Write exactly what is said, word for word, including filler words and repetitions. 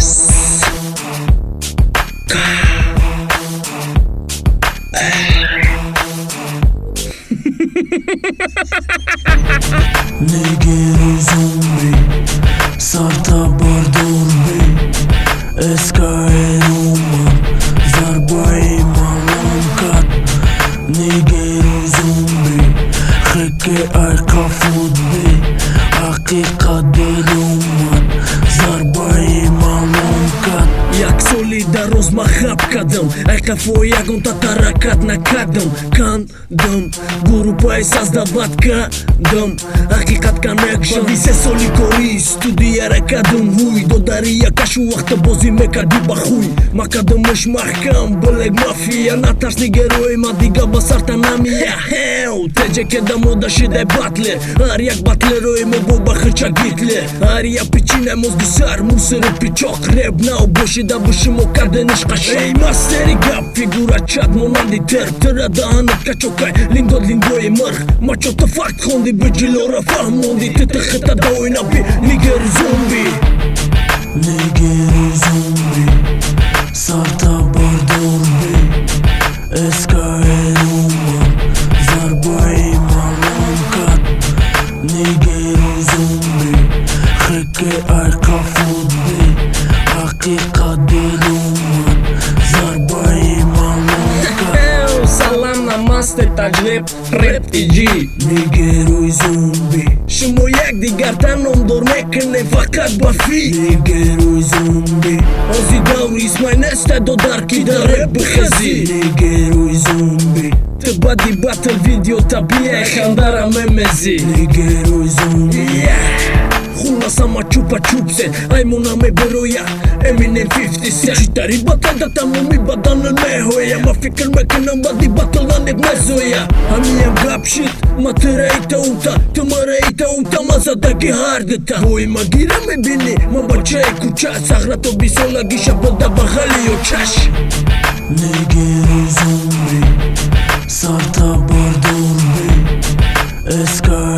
Nigeri zombi Sarta bardorbi Eska eruman Zarbai malankat Nigeri zombi Kheke arka futbi Hakika deruman Zarbai malankat Jak solidaroz ma hapkadëm E ka foja gon ta tarakat na kadëm Kandëm Guru pa e sas da bat kadëm Hakikat connection Vise soli kori Studier e kadëm huj Do daria ka shu të bozi me ka duba huj Ma kadëm është mahkam Bëleg mafia Na tash një geroj Ma diga basar të nami Ja heu Te gjeke da moda shide batle Arjak batleroj me boba hëqa gitle Arja piqine mos disar Musër piqok Reb na u bëshi da bëshim o karde në shkashe Ej masteri gap Figura qat monandi tër Tëra da hanët ka qokaj Lingod lingoj e mërh Ma qo të fakt kondi bëgjilora fah mondi Të të kheta dojna pi Nigeri zombi Nigeri zombi Sarta bardorbi Eska eruman Zarbai malankat Nigeri zombi Kheke arka futbi Hakika deruman Zarbai malankat Salam namaste tajlep Rep t'i gji Nigeruj zombi Shumë jak di gartan om dormekën e fakat bafi Nigeruj zombi Ozi dauri smajneste do darki da rep bëkhezi Nigeruj zombi Të badi battle video ta bje e kandara me mezi Nigeruj zombi Hula sa ma qupa qupse Ajmuna me beroja Eminem fifty cent Qitari batal da ta mu mi badan në me hoja Ma fikër me kënë badi battle në nip me zoja A mi jem gap shit Ma të rejta uta Të më rejta uta Ma za da ki hardëta Boj ma gira me bini Ma bëqaj ku qash Sagra to bisola gisha bëda bagali jo qash Nigeri zombi Sarta bardorbi Eska